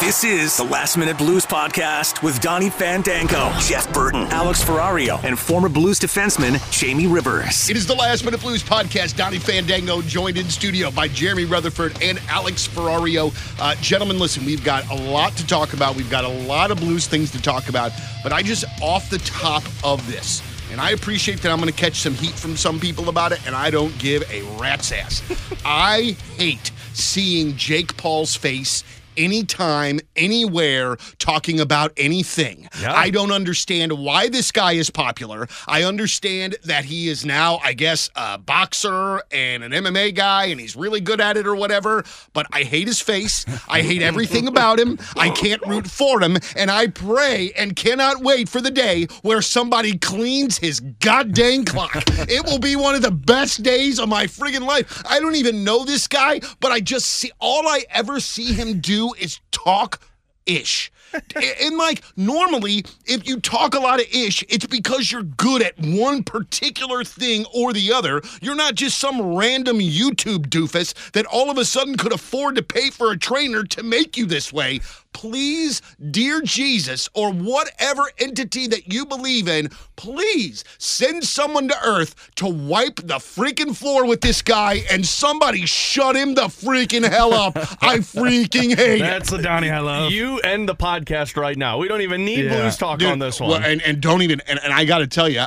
This is the Last Minute Blues Podcast with Donnie Fandango, Jeff Burton, Alex Ferrario, and former Blues defenseman Jamie Rivers. It is the Last Minute Blues Podcast. Donnie Fandango joined in studio by Jeremy Rutherford and Alex Ferrario. Gentlemen, listen, we've got a lot to talk about. We've got a lot of Blues things to talk about. But I just, off the top of this, and I appreciate that I'm going to catch some heat from some people about it, and I don't give a rat's ass. I hate seeing Jake Paul's face anytime, anywhere, talking about anything. Yeah. I don't understand why this guy is popular. I understand that he is now, I guess, a boxer and an MMA guy, and he's really good at it or whatever, but I hate his face. I hate everything about him. I can't root for him, and I pray and cannot wait for the day where somebody cleans his goddamn clock. It will be one of the best days of my friggin' life. I don't even know this guy, but I just see, all I ever see him do is talk ish. And like, normally, if you talk a lot of ish, it's because you're good at one particular thing or the other. You're not just some random YouTube doofus that all of a sudden could afford to pay for a trainer to make you this way. Please, dear Jesus, or whatever entity that you believe in, please send someone to Earth to wipe the freaking floor with this guy, and somebody shut him the freaking hell up. I freaking hate it. That's the Donnie I love. You end the podcast right now. We don't even need Blues talk on this one. Well, and don't even, and I got to tell you,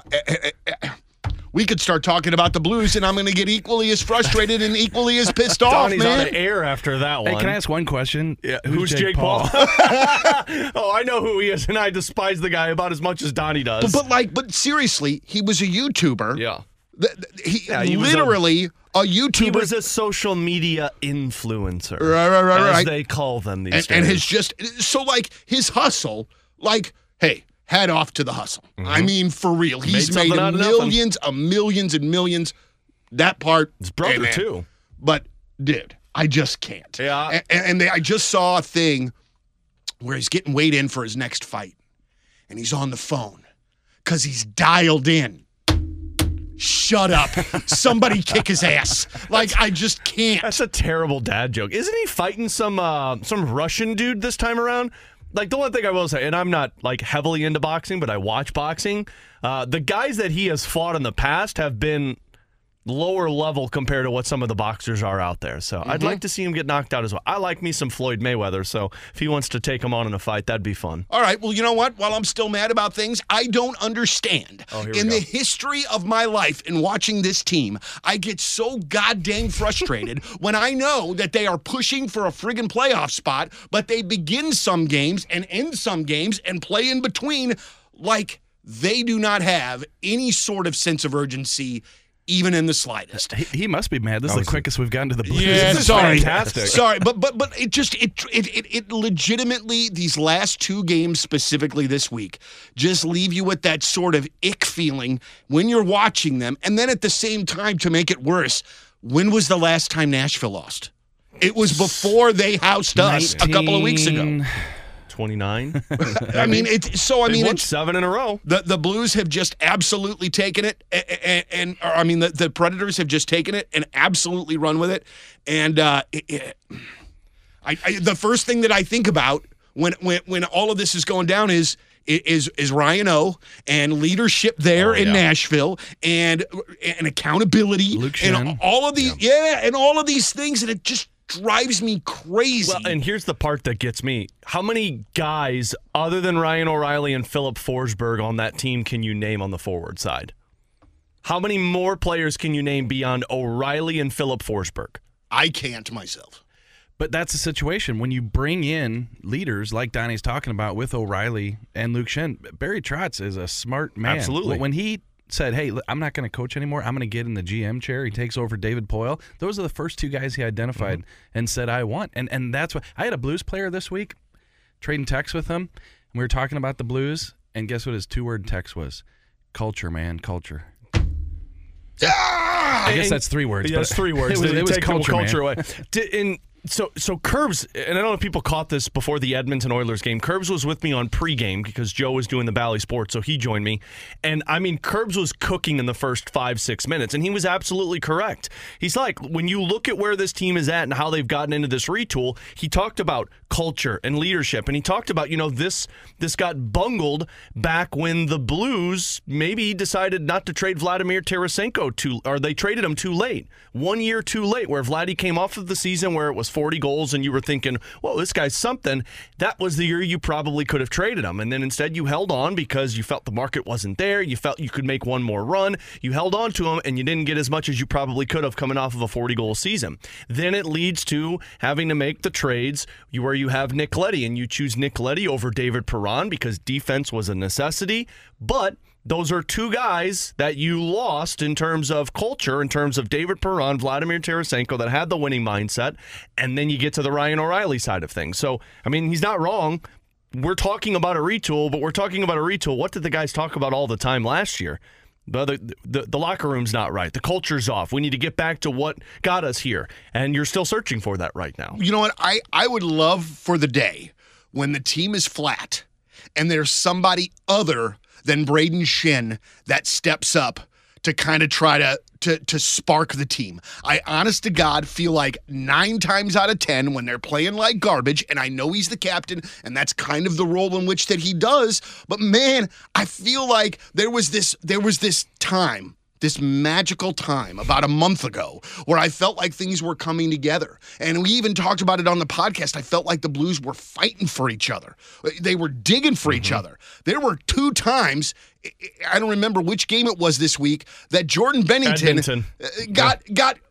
we could start talking about the Blues, and I'm going to get equally as frustrated and equally as pissed off, Donnie's man. on the air after that one. Hey, can I ask one question? Yeah, who's Jake Paul? Oh, I know who he is, and I despise the guy about as much as Donnie does. But seriously, he was a YouTuber. Yeah. He literally a YouTuber. He was a social media influencer. Right. As they call them these days. And his hustle, hey, head off to the hustle. Mm-hmm. I mean, for real. He's made millions and millions. That part. His brother, too. But, dude, I just can't. Yeah. I just saw a thing where he's getting weighed in for his next fight. And he's on the phone because he's dialed in. Shut up. Somebody kick his ass. I just can't. That's a terrible dad joke. Isn't he fighting some Russian dude this time around? The one thing I will say, and I'm not heavily into boxing, but I watch boxing. The guys that he has fought in the past have been lower level compared to what some of the boxers are out there. So I'd like to see him get knocked out as well. I like me some Floyd Mayweather, so if he wants to take him on in a fight, that'd be fun. All right, well, you know what? While I'm still mad about things, I don't understand. The history of my life in watching this team, I get so goddamn frustrated when I know that they are pushing for a friggin' playoff spot, but they begin some games and end some games and play in between they do not have any sort of sense of urgency even in the slightest. He must be mad. This is the quickest we've gotten to the Blues. Yeah, sorry. Fantastic. Sorry, but it legitimately, these last two games specifically this week, just leave you with that sort of ick feeling when you're watching them. And then at the same time, to make it worse, when was the last time Nashville lost? It was before they housed us a couple of weeks ago. 29. They won 7 in a row. The Blues have just absolutely taken it, the Predators have just taken it and absolutely run with it. And the first thing that I think about when all of this is going down is Ryan O and leadership there in Nashville and accountability Luke Shen. And all of these and all of these things, and it just drives me crazy. Well, and here's the part that gets me. How many guys other than Ryan O'Reilly and Philip Forsberg on that team can you name on the forward side? How many more players can you name beyond O'Reilly and Philip Forsberg? I can't myself. But that's the situation. When you bring in leaders like Donnie's talking about with O'Reilly and Luke Shen, Barry Trotz is a smart man. Absolutely. When he said, hey, I'm not going to coach anymore, I'm going to get in the GM chair, he takes over David Poile, those are the first two guys he identified and said, I want. And that's what I had a Blues player this week, trading texts with him, and we were talking about the Blues, and guess what his 2-word text was? Culture, man, culture. Ah! I guess that's 3 words. Yeah, it's 3 words. It was take culture away. So Curbs, and I don't know if people caught this before the Edmonton Oilers game. Curbs was with me on pregame because Joe was doing the Bally Sports, so he joined me. And I mean, Curbs was cooking in the first 5-6 minutes, and he was absolutely correct. He's like, when you look at where this team is at and how they've gotten into this retool, he talked about culture and leadership, and he talked about, this got bungled back when the Blues maybe decided not to trade Vladimir Tarasenko or they traded him too late. 1 year too late, where Vladdy came off of the season where it was 40 goals and you were thinking, whoa, this guy's something. That was the year you probably could have traded him. And then instead you held on because you felt the market wasn't there. You felt you could make one more run. You held on to him and you didn't get as much as you probably could have coming off of a 40-goal season. Then it leads to having to make the trades where you have Nick Leddy and you choose Nick Leddy over David Perron because defense was a necessity. But those are two guys that you lost in terms of culture, in terms of David Perron, Vladimir Tarasenko, that had the winning mindset, and then you get to the Ryan O'Reilly side of things. So, I mean, he's not wrong. We're talking about a retool, but we're talking about a retool. What did the guys talk about all the time last year? The locker room's not right. The culture's off. We need to get back to what got us here, and you're still searching for that right now. You know what? I would love for the day when the team is flat and there's somebody other than Braden Shen that steps up to kind of try to spark the team. I honest to God feel like 9 times out of 10 when they're playing like garbage, and I know he's the captain, and that's kind of the role in which that he does, but man, I feel like there was this time, this magical time about a month ago where I felt like things were coming together. And we even talked about it on the podcast. I felt like the Blues were fighting for each other. They were digging for each other. There were 2 times, I don't remember which game it was this week, that Jordan Bennington got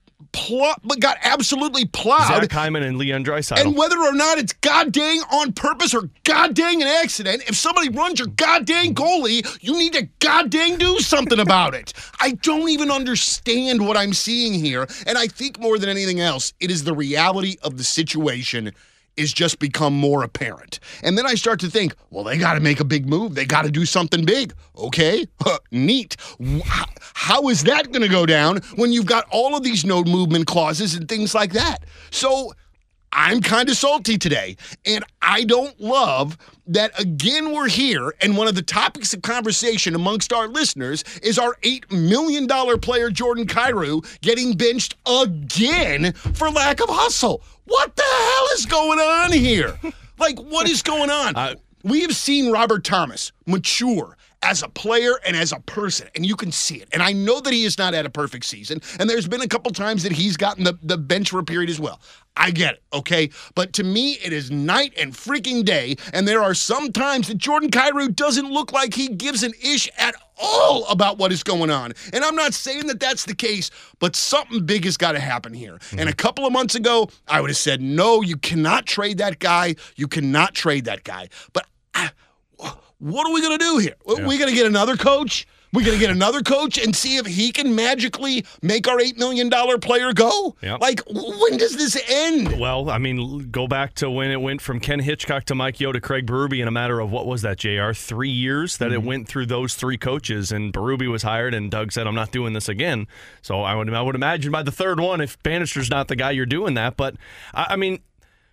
absolutely plowed. Zach Hyman and Leon Draisaitl. And whether or not it's goddamn on purpose or goddamn an accident, if somebody runs your goddamn goalie, you need to goddamn do something about it. I don't even understand what I'm seeing here. And I think more than anything else, it is the reality of the situation is just become more apparent. And then I start to think, well, they got to make a big move. They got to do something big. Okay, neat. How is that going to go down when you've got all of these no movement clauses and things like that? So I'm kind of salty today, and I don't love that, again, we're here, and one of the topics of conversation amongst our listeners is our $8 million player Jordan Kyrou getting benched again for lack of hustle. What the hell is going on here? Like, what is going on? We have seen Robert Thomas mature as a player and as a person, and you can see it. And I know that he has not had a perfect season, and there's been a couple times that he's gotten the bench for a period as well. I get it, okay? But to me, it is night and freaking day, and there are some times that Jordan Kyrou doesn't look like he gives an ish at all about what is going on. And I'm not saying that that's the case, but something big has got to happen here. And a couple of months ago, I would have said, no, you cannot trade that guy. You cannot trade that guy. But what are we going to do here? Yeah. We going to get another coach? We're going to get another coach and see if he can magically make our $8 million player go? Yep. Like, when does this end? Well, I mean, go back to when it went from Ken Hitchcock to Mike Yeo to Craig Berube in a matter of, what was that, JR? 3 years that it went through those 3 coaches, and Berube was hired, and Doug said, I'm not doing this again. So I would imagine by the third one, if Bannister's not the guy, you're doing that. But, I mean,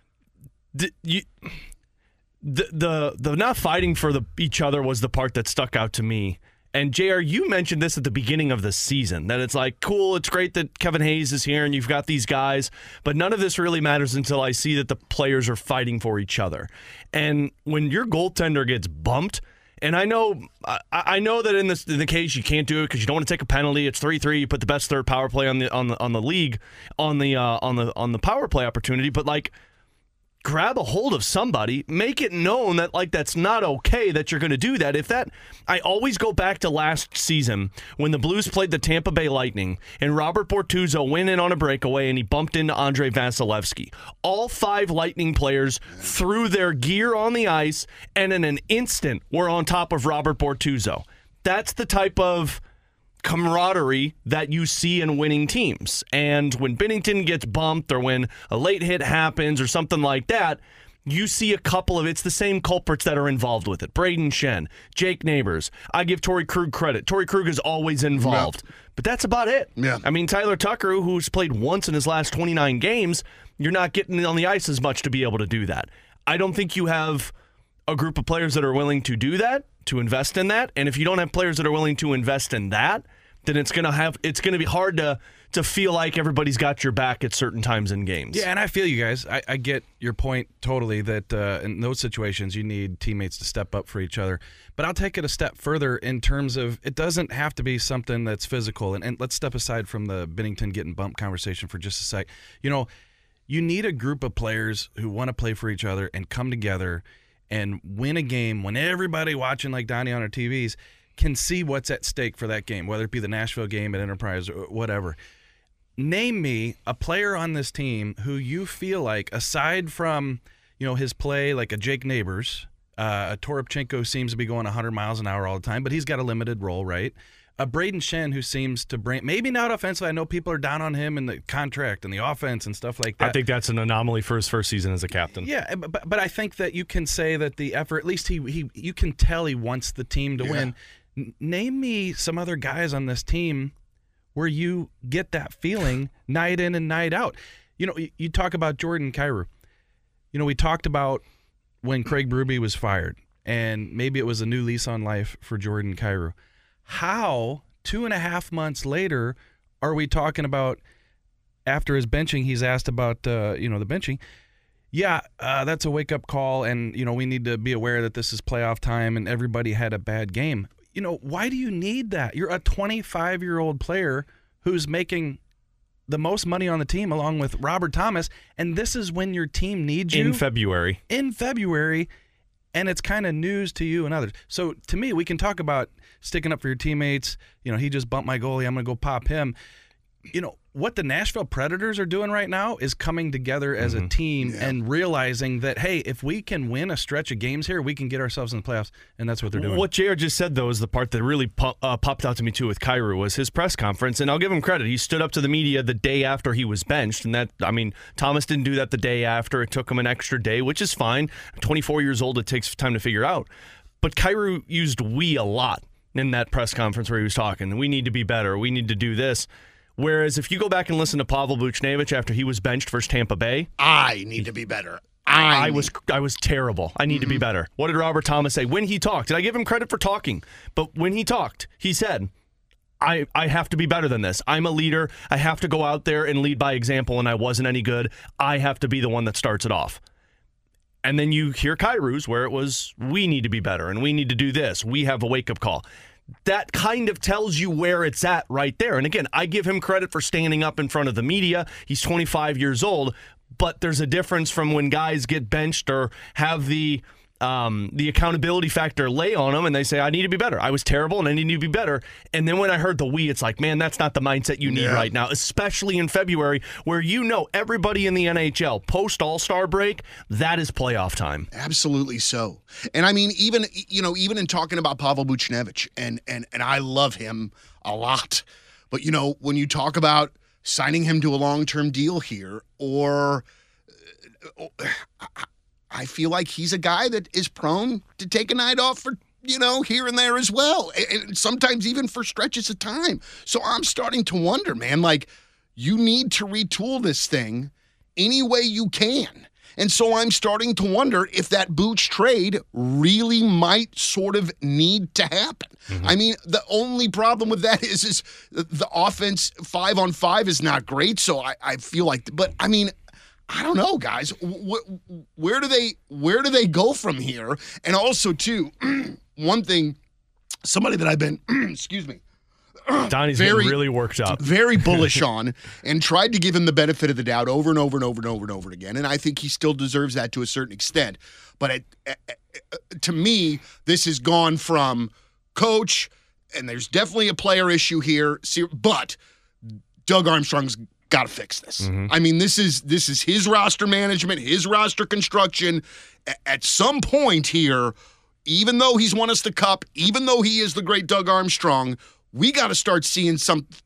the not fighting for each other was the part that stuck out to me. And JR, you mentioned this at the beginning of the season, that it's like, cool, it's great that Kevin Hayes is here and you've got these guys, but none of this really matters until I see that the players are fighting for each other. And when your goaltender gets bumped, and I know that in the case you can't do it because you don't want to take a penalty. It's 3-3. You put the best third power play on the league on the power play opportunity, but like, grab a hold of somebody, make it known that that's not okay that you're going to do that. I always go back to last season when the Blues played the Tampa Bay Lightning and Robert Bortuzzo went in on a breakaway and he bumped into Andrei Vasilevsky. All 5 Lightning players threw their gear on the ice and in an instant were on top of Robert Bortuzzo. That's the type of camaraderie that you see in winning teams. And when Binnington gets bumped or when a late hit happens or something like that, you see a couple of, it's the same culprits that are involved with it. Braden Shen, Jake Neighbors. I give Torrey Krug credit. Torrey Krug is always involved. Yeah. But that's about it. Yeah. I mean, Tyler Tucker, who's played once in his last 29 games, you're not getting on the ice as much to be able to do that. I don't think you have a group of players that are willing to do that, to invest in that. And if you don't have players that are willing to invest in that, then it's going to be hard to feel like everybody's got your back at certain times in games. Yeah, and I feel you guys. I get your point totally that in those situations you need teammates to step up for each other. But I'll take it a step further in terms of it doesn't have to be something that's physical. And let's step aside from the Binnington getting bumped conversation for just a sec. You need a group of players who want to play for each other and come together and win a game when everybody watching like Donnie on our TVs can see what's at stake for that game, whether it be the Nashville game at Enterprise or whatever. Name me a player on this team who you feel like, aside from his play like a Jake Neighbors, Toropchenko seems to be going 100 miles an hour all the time, but he's got a limited role, right? A Braden Shen who seems to bring, maybe not offensively. I know people are down on him in the contract and the offense and stuff like that. I think that's an anomaly for his first season as a captain. Yeah, but I think that you can say that the effort, at least you can tell he wants the team to win. Name me some other guys on this team where you get that feeling night in and night out. You talk about Jordan Kyrou. We talked about when Craig Berube was fired, and maybe it was a new lease on life for Jordan Kyrou. How 2.5 months later are we talking about, after his benching, he's asked about the benching. Yeah, that's a wake-up call, and we need to be aware that this is playoff time and everybody had a bad game. Why do you need that? You're a 25-year-old player who's making the most money on the team along with Robert Thomas, and this is when your team needs you. In February, and it's kind of news to you and others. So to me, we can talk about sticking up for your teammates. He just bumped my goalie. I'm going to go pop him. What the Nashville Predators are doing right now is coming together as a team and realizing that, hey, if we can win a stretch of games here, we can get ourselves in the playoffs, and that's what they're doing. What JR just said, though, is the part that really popped out to me, too, with Kyrou, was his press conference, and I'll give him credit. He stood up to the media the day after he was benched, and Thomas didn't do that the day after. It took him an extra day, which is fine. 24 years old, it takes time to figure out. But Kyrou used "we" a lot in that press conference where he was talking. We need to be better. We need to do this. Whereas if you go back and listen to Pavel Buchnevich after he was benched versus Tampa Bay, I need to be better. I was terrible. I need to be better. What did Robert Thomas say when he talked? And I give him credit for talking, but when he talked, he said, I have to be better than this. I'm a leader. I have to go out there and lead by example, and I wasn't any good. I have to be the one that starts it off. And then you hear Kyrou's where it was, we need to be better, and we need to do this. We have a wake-up call. That kind of tells you where it's at right there. And again, I give him credit for standing up in front of the media. He's 25 years old, but there's a difference from when guys get benched or have the accountability factor lay on them and they say, I need to be better. I was terrible and I need to be better. And then when I heard the "we," it's like, man, that's not the mindset you need right now, especially in February where everybody in the NHL post All-Star break, that is playoff time. Absolutely so. And I mean, even in talking about Pavel Buchnevich, and I love him a lot. But when you talk about signing him to a long-term deal here, or I feel like he's a guy that is prone to take a night off for, here and there as well. And sometimes even for stretches of time. So I'm starting to wonder, man, you need to retool this thing any way you can. And so I'm starting to wonder if that Booch trade really might sort of need to happen. I mean, the only problem with that is the offense 5-on-5 is not great. So I feel like, but I mean, I don't know, guys. Where do they go from here? And also, too, one thing, somebody that I've been, excuse me, Donnie's getting really worked up, very bullish on, and tried to give him the benefit of the doubt over and over and over and over and over again. And I think he still deserves that to a certain extent. But to me, this has gone from coach, and there's definitely a player issue here, but Doug Armstrong's got to fix this. I mean, this is his roster management, his roster construction. At some point here, even though he's won us the cup, even though he is the great Doug Armstrong, we got to start seeing some.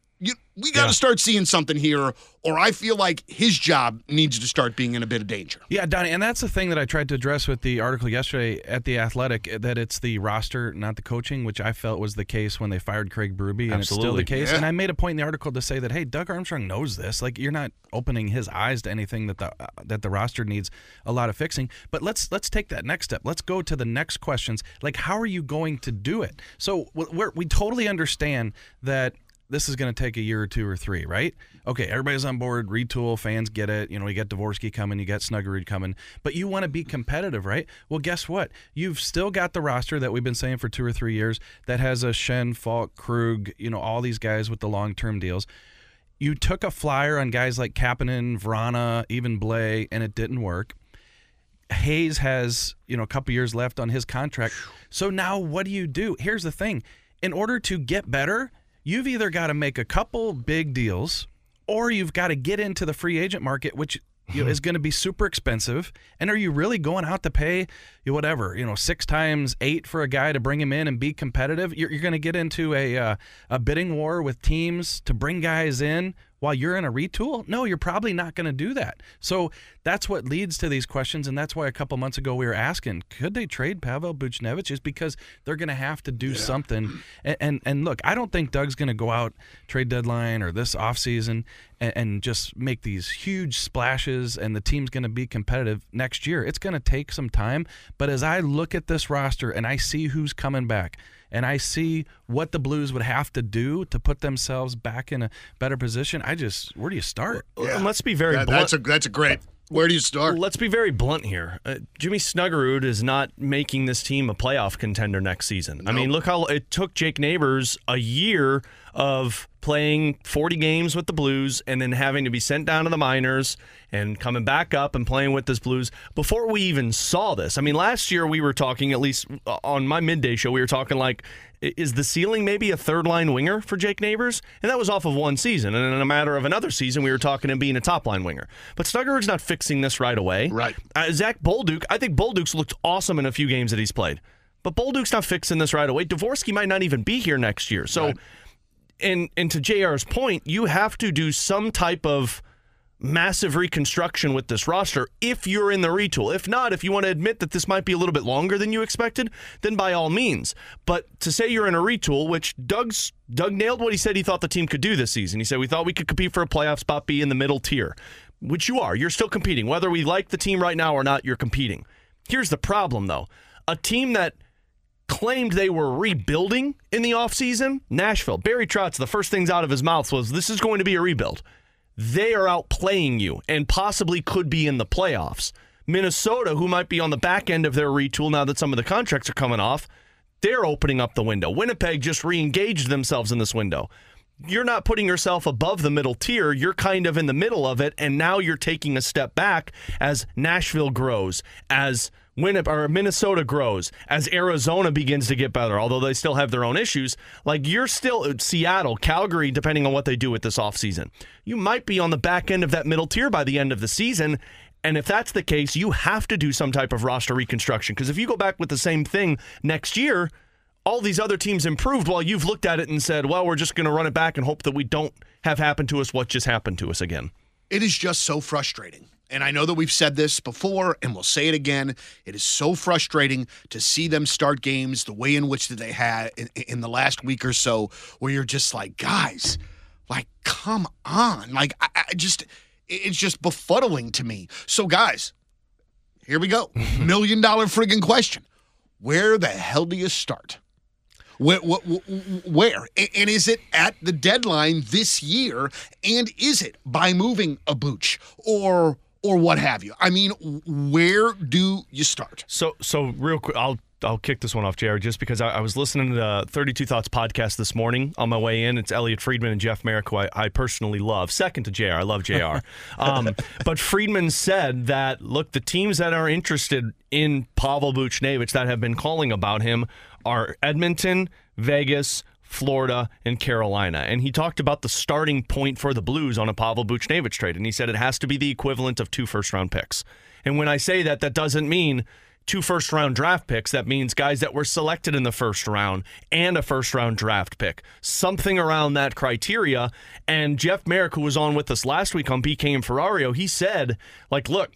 we got to start seeing something here, or I feel like his job needs to start being in a bit of danger. Yeah, Donnie, and that's the thing that I tried to address with the article yesterday at The Athletic, that it's the roster, not the coaching, which I felt was the case when they fired Craig Berube, and it's still the case. Yeah. And I made a point in the article to say that, hey, Doug Armstrong knows this. Like, you're not opening his eyes to anything that the roster needs a lot of fixing. But let's take that next step. Let's go to the next questions. Like, how are you going to do it? So we totally understand that this is going to take a year or 2 or 3, right? Okay, everybody's on board, retool, fans get it. You know, you got Dvorsky coming, you got Snuggerud coming, but you want to be competitive, right? Well, guess what? You've still got the roster that we've been saying for 2 or 3 years that has a Schenn, Falk, Krug, you know, all these guys with the long-term deals. You took a flyer on guys like Kapanen, Vrana, even Blais, and it didn't work. Hayes has, you know, a couple years left on his contract. So now what do? Here's the thing. In order to get better, you've either got to make a couple big deals or you've got to get into the free agent market, which is going to be super expensive. And are you really going out to pay, 6 times 8 for a guy to bring him in and be competitive? You're going to get into a bidding war with teams to bring guys in while you're in a retool? No, you're probably not going to do that. So that's what leads to these questions, and that's why a couple months ago we were asking, could they trade Pavel Buchnevich? Is because they're going to have to do something. And look, I don't think Doug's going to go out trade deadline or this offseason and just make these huge splashes and the team's going to be competitive next year. It's going to take some time, but as I look at this roster and I see who's coming back, and I see what the Blues would have to do to put themselves back in a better position, where do you start? Yeah. And let's be very blunt. That's a great. Where do you start? Let's be very blunt here. Jimmy Snuggerud is not making this team a playoff contender next season. Nope. I mean, look how it took Jake Neighbors a year of playing 40 games with the Blues and then having to be sent down to the minors and coming back up and playing with this Blues before we even saw this. I mean, last year we were talking, at least on my midday show, we were talking like, is the ceiling maybe a third-line winger for Jake Neighbors? And that was off of one season. And in a matter of another season, we were talking him being a top-line winger. But Snuggerud's not fixing this right away. Right. Zach Bolduc, I think Bolduc's looked awesome in a few games that he's played. But Bolduc's not fixing this right away. Dvorsky might not even be here next year. So, right. and to JR's point, you have to do some type of massive reconstruction with this roster if you're in the retool. If not, if you want to admit that this might be a little bit longer than you expected, then by all means. But to say you're in a retool, which Doug nailed what he said he thought the team could do this season. He said, we thought we could compete for a playoff spot, be in the middle tier, which you are. You're still competing. Whether we like the team right now or not, you're competing. Here's the problem, though. A team that claimed they were rebuilding in the offseason, Nashville, Barry Trotz, the first things out of his mouth was, this is going to be a rebuild. They are outplaying you and possibly could be in the playoffs. Minnesota, who might be on the back end of their retool now that some of the contracts are coming off, they're opening up the window. Winnipeg just re-engaged themselves in this window. You're not putting yourself above the middle tier. You're kind of in the middle of it, and now you're taking a step back as Nashville grows, as Minnesota grows, as Arizona begins to get better, although they still have their own issues. Like, you're still Seattle, Calgary, depending on what they do with this offseason. You might be on the back end of that middle tier by the end of the season, and if that's the case, you have to do some type of roster reconstruction, because if you go back with the same thing next year, all these other teams improved while you've looked at it and said, well, we're just going to run it back and hope that we don't have happen to us what just happened to us again. It is just so frustrating. And I know that we've said this before, and we'll say it again. It is so frustrating to see them start games the way in which they had in the last week or so, where you're just like, guys, like, come on. Like, it's just befuddling to me. So, guys, here we go. $1 million friggin' question. Where the hell do you start? Where? And is it at the deadline this year? And is it by moving a Booch or what have you? I mean, where do you start? So real quick, I'll kick this one off, JR, just because I was listening to the 32 Thoughts podcast this morning on my way in. It's Elliot Friedman and Jeff Merrick, who I personally love. Second to JR. I love JR. But Friedman said that, look, the teams that are interested in Pavel Buchnevich that have been calling about him are Edmonton, Vegas, Florida, and Carolina. And he talked about the starting point for the Blues on a Pavel Buchnevich trade. And he said it has to be the equivalent of 2 first-round picks. And when I say that, that doesn't mean 2 first-round draft picks. That means guys that were selected in the first round and a first-round draft pick. Something around that criteria. And Jeff Merrick, who was on with us last week on BK and Ferrario, he said, like, look,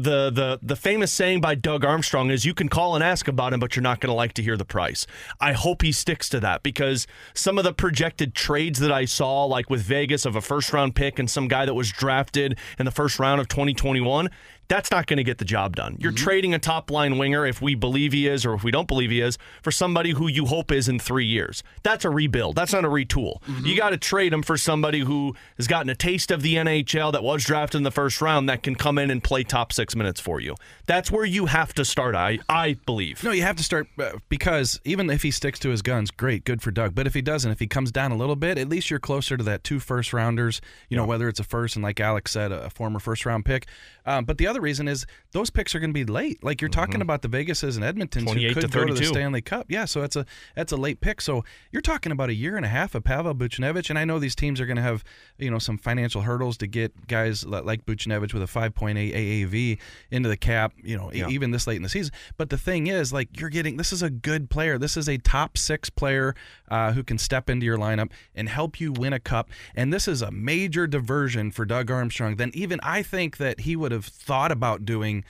the famous saying by Doug Armstrong is you can call and ask about him, but you're not going to like to hear the price. I hope he sticks to that, because some of the projected trades that I saw, like with Vegas of a first-round pick and some guy that was drafted in the first round of 2021, that's not going to get the job done. You're trading a top-line winger, if we believe he is or if we don't believe he is, for somebody who you hope is in 3 years. That's a rebuild. That's not a retool. You got to trade him for somebody who has gotten a taste of the NHL, that was drafted in the first round, that can come in and play top 6 minutes for you. That's where you have to start, I believe. No, you have to start because even if he sticks to his guns, great, good for Doug. But if he doesn't, if he comes down a little bit, at least you're closer to that 2 first-rounders, you know, whether it's a first and, like Alex said, a former first-round pick. But the other reason is those picks are going to be late. Like you're talking about the Vegases and Edmontons who could go to the Stanley Cup. Yeah, so that's a late pick. So you're talking about a year and a half of Pavel Buchnevich, and I know these teams are going to have, you know, some financial hurdles to get guys like Buchnevich with a 5.8 AAV into the cap, you know, even this late in the season. But the thing is, like, this is a good player. This is a top 6 player who can step into your lineup and help you win a cup. And this is a major diversion for Doug Armstrong than even I think that he would have thought about doing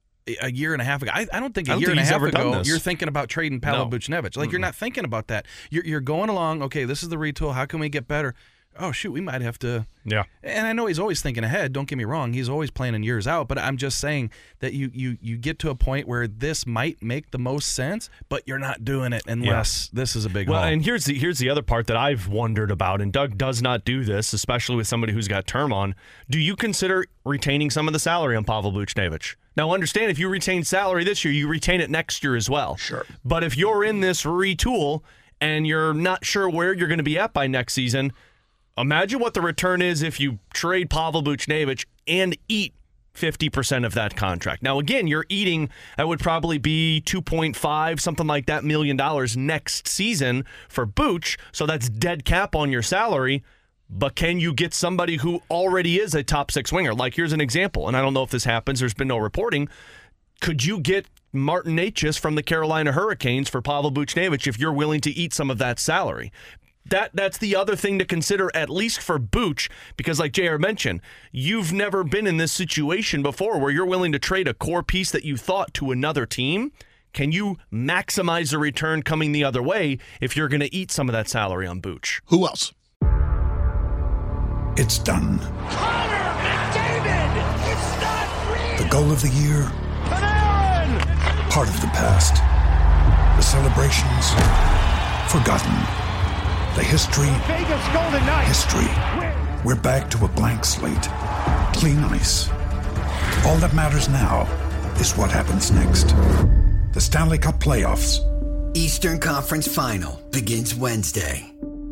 a year and a half ago. I don't think a year and a half ago you're thinking about trading Pavel Buchnevich. Like, you're not thinking about that. You're going along, okay, this is the retool. How can we get better? Oh, shoot, we might have to. Yeah. And I know he's always thinking ahead. Don't get me wrong. He's always planning years out. But I'm just saying that you get to a point where this might make the most sense, but you're not doing it unless this is a big haul. And here's the other part that I've wondered about, and Doug does not do this, especially with somebody who's got term on. Do you consider retaining some of the salary on Pavel Buchnevich? Now, understand, if you retain salary this year, you retain it next year as well. Sure. But if you're in this retool and you're not sure where you're going to be at by next season, imagine what the return is if you trade Pavel Buchnevich and eat 50% of that contract. Now, again, you're eating, that would probably be 2.5, something like that, $1 million next season for Buch, so that's dead cap on your salary. But can you get somebody who already is a top 6 winger? Like, here's an example, and I don't know if this happens. There's been no reporting. Could you get Martin Necas from the Carolina Hurricanes for Pavel Buchnevich if you're willing to eat some of that salary? That's the other thing to consider, at least for Buch, because like JR mentioned, you've never been in this situation before where you're willing to trade a core piece that you thought to another team. Can you maximize the return coming the other way if you're going to eat some of that salary on Buch? Who else? It's done. Connor McDavid! It's not real! The goal of the year. Panarin! Part of the past. The celebrations. Forgotten. The history. Vegas Golden Knights! History. We're back to a blank slate. Clean ice. All that matters now is what happens next. The Stanley Cup playoffs. Eastern Conference Final begins Wednesday.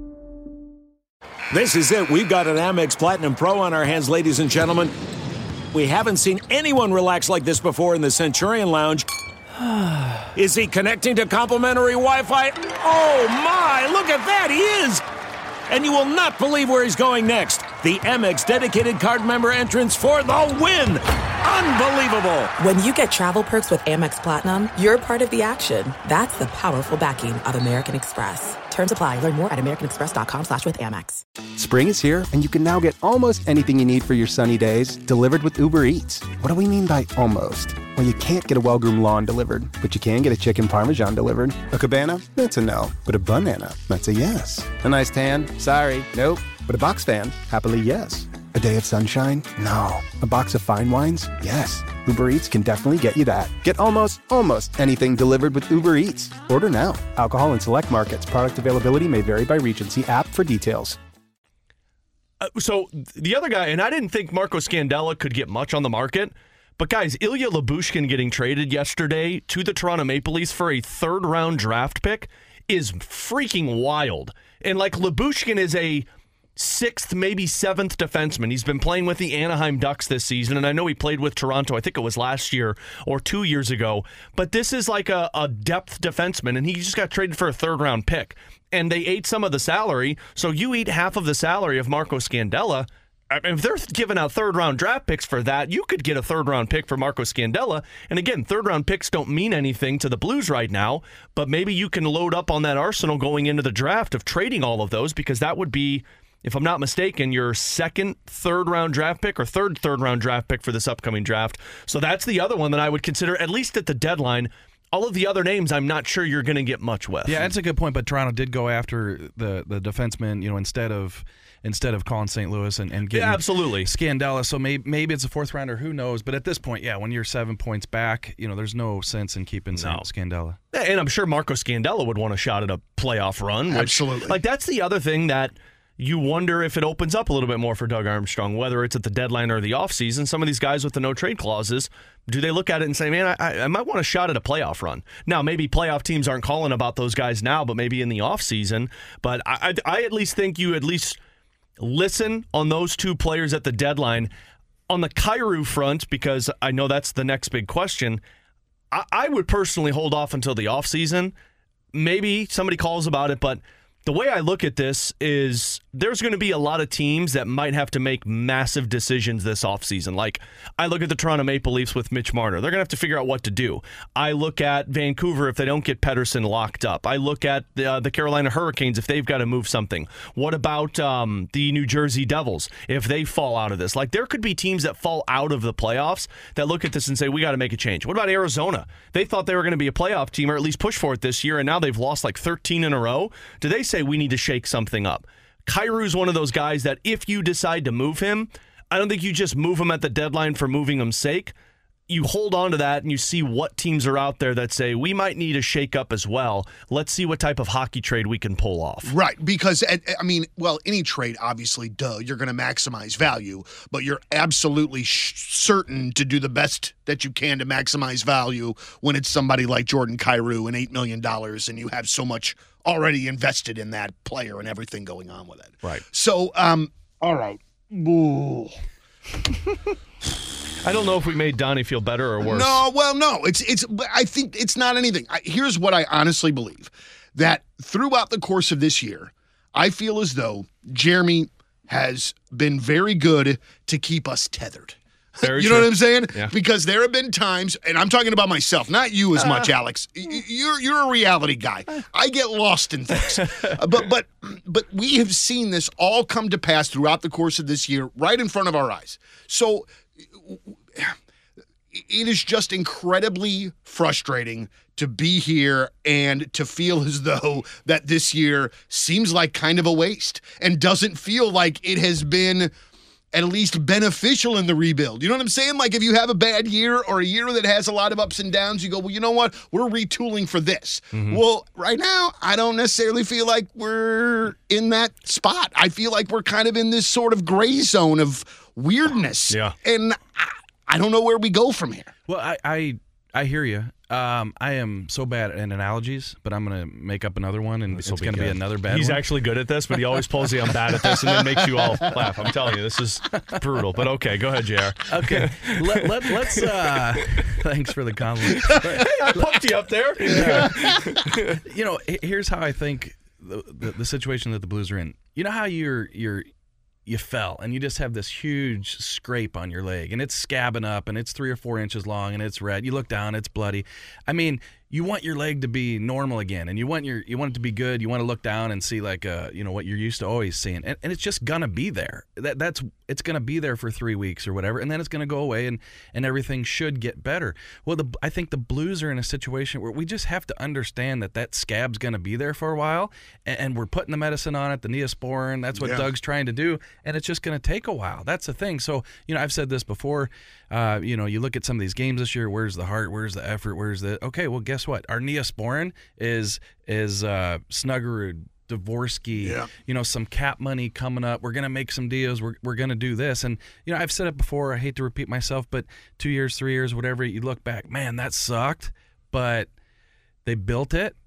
This is it. We've got an Amex Platinum Pro on our hands, ladies and gentlemen. We haven't seen anyone relax like this before in the Centurion Lounge. Is he connecting to complimentary Wi-Fi? Oh, my. Look at that. He is. And you will not believe where he's going next. The Amex dedicated card member entrance for the win. Unbelievable. When you get travel perks with Amex Platinum, you're part of the action. That's the powerful backing of American Express. Terms apply. Learn more at americanexpress.com/withAmex. Spring is here, and you can now get almost anything you need for your sunny days delivered with Uber Eats. What do we mean by almost? Well, you can't get a well-groomed lawn delivered, but you can get a chicken parmesan delivered. A cabana? That's a no. But a banana? That's a yes. A nice tan? Sorry, nope. But a box fan? Happily, yes. A day of sunshine? No. A box of fine wines? Yes. Uber Eats can definitely get you that. Get almost anything delivered with Uber Eats. Order now. Alcohol in select markets. Product availability may vary by region. See app for details. So the other guy, and I didn't think Marco Scandella could get much on the market, but guys, Ilya Lyubushkin getting traded yesterday to the Toronto Maple Leafs for a 3rd-round draft pick is freaking wild. And like, Lyubushkin is a 6th, maybe 7th defenseman. He's been playing with the Anaheim Ducks this season, and I know he played with Toronto, I think it was last year or 2 years ago, but this is like a depth defenseman, and he just got traded for a 3rd-round pick. And they ate some of the salary, so you eat half of the salary of Marco Scandella. I mean, if they're giving out third-round draft picks for that, you could get a third-round pick for Marco Scandella. And again, third-round picks don't mean anything to the Blues right now, but maybe you can load up on that arsenal going into the draft of trading all of those, because that would be, if I'm not mistaken, your second third-round draft pick or third-round draft pick for this upcoming draft. So that's the other one that I would consider, at least at the deadline. All of the other names, I'm not sure you're going to get much with. Yeah, that's a good point. But Toronto did go after the defenseman, instead of calling St. Louis and getting absolutely Scandella. So maybe it's a fourth rounder. Who knows? But at this point, yeah, when you're 7 points back, there's no sense in keeping Scandella. And I'm sure Marco Scandella would want a shot at a playoff run. Absolutely. Like, that's the other thing that you wonder if it opens up a little bit more for Doug Armstrong, whether it's at the deadline or the offseason. Some of these guys with the no-trade clauses, do they look at it and say, man, I might want a shot at a playoff run? Now, maybe playoff teams aren't calling about those guys now, but maybe in the offseason. But I at least think you at least listen on those two players at the deadline. On the Kyrou front, because I know that's the next big question, I would personally hold off until the offseason. Maybe somebody calls about it, but the way I look at this is there's going to be a lot of teams that might have to make massive decisions this offseason. Like, I look at the Toronto Maple Leafs with Mitch Marner. They're going to have to figure out what to do. I look at Vancouver if they don't get Pettersson locked up. I look at the Carolina Hurricanes if they've got to move something. What about the New Jersey Devils if they fall out of this? Like, there could be teams that fall out of the playoffs that look at this and say, we got to make a change. What about Arizona? They thought they were going to be a playoff team or at least push for it this year, and now they've lost like 13 in a row. Do they say we need to shake something up? Kyrou's one of those guys that if you decide to move him, I don't think you just move him at the deadline for moving him's sake. You hold on to that and you see what teams are out there that say, we might need a shake-up as well. Let's see what type of hockey trade we can pull off. Right, because, any trade, obviously, you're going to maximize value, but you're absolutely certain to do the best that you can to maximize value when it's somebody like Jordan Kyrou and $8 million and you have so much already invested in that player and everything going on with it. Right. So, all right. Ooh. I don't know if we made Donnie feel better or worse. No, I think it's not anything. Here's what I honestly believe, that throughout the course of this year, I feel as though Jeremy has been very good to keep us tethered. You know what I'm saying? Yeah. Because there have been times, and I'm talking about myself, not you as much, Alex. You're a reality guy. I get lost in things. But we have seen this all come to pass throughout the course of this year, right in front of our eyes. So it is just incredibly frustrating to be here and to feel as though that this year seems like kind of a waste and doesn't feel like it has been at least beneficial in the rebuild. You know what I'm saying? Like, if you have a bad year or a year that has a lot of ups and downs, you go, well, you know what? We're retooling for this. Mm-hmm. Well, right now, I don't necessarily feel like we're in that spot. I feel like we're kind of in this sort of gray zone of weirdness. Yeah. And I don't know where we go from here. Well, I hear you. I am so bad at analogies, but I'm going to make up another one, and it's going to be another bad one. He's actually good at this, but he always pulls the I'm bad at this and then makes you all laugh. I'm telling you, this is brutal. But okay, go ahead, JR. Okay. Let's thanks for the compliment. Hey, I pumped you up there. Yeah. Here's how I think the situation that the Blues are in. You know how you fell and you just have this huge scrape on your leg and it's scabbing up and it's 3 or 4 inches long and it's red. You look down, it's bloody. I mean, you want your leg to be normal again and you want it to be good. You want to look down and see like what you're used to always seeing. And it's just gonna be there. It's gonna be there for 3 weeks or whatever, and then it's gonna go away and everything should get better. Well, I think the Blues are in a situation where we just have to understand that scab's gonna be there for a while, and we're putting the medicine on it, the Neosporin. That's what Doug's trying to do, and it's just gonna take a while. That's the thing. So I've said this before. You look at some of these games this year. Where's the heart? Where's the effort? Where's the okay? Well, guess what? Our Neosporin is Snuggerud, Dvorsky, some cap money coming up. We're going to make some deals. We're going to do this. And, I've said it before. I hate to repeat myself, but 2 years, 3 years, whatever, you look back, man, that sucked. But they built it.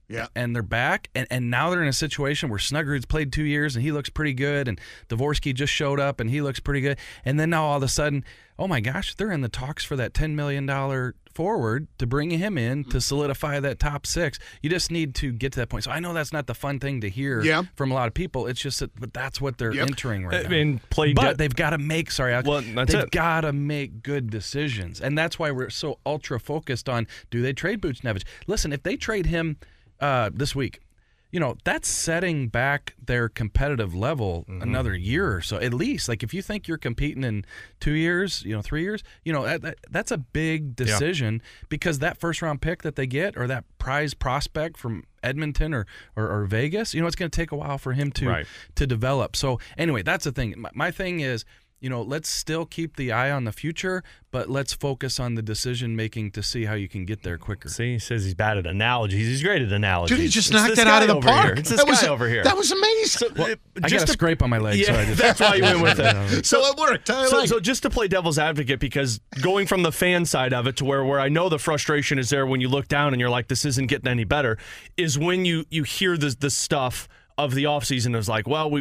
Yeah. And they're back, and now they're in a situation where Snuggerud's played 2 years, and he looks pretty good, and Dvorsky just showed up, and he looks pretty good. And then now all of a sudden, oh my gosh, they're in the talks for that $10 million forward to bring him in to solidify that top six. You just need to get to that point. So I know that's not the fun thing to hear from a lot of people. It's just that, but that's what they're entering right now. But they've got to make, they've got to make good decisions. And that's why we're so ultra focused on, do they trade Buchnevich? Listen, if they trade him this week, that's setting back their competitive level another year or so, at least. Like, if you think you're competing in 2 years, 3 years, that's a big decision because that first-round pick that they get or that prize prospect from Edmonton or Vegas, it's going to take a while for him to develop. So, anyway, that's the thing. My thing is, let's still keep the eye on the future, but let's focus on the decision-making to see how you can get there quicker. See, he says he's bad at analogies. He's great at analogies. Dude, he just knocked that out of the park. It's this guy over here. That was amazing. So, I got a scrape on my leg. Yeah, so that's why you went with it. So it worked. So just to play devil's advocate, because going from the fan side of it to where I know the frustration is there when you look down and you're like, this isn't getting any better, is when you hear the stuff of the offseason is like, well,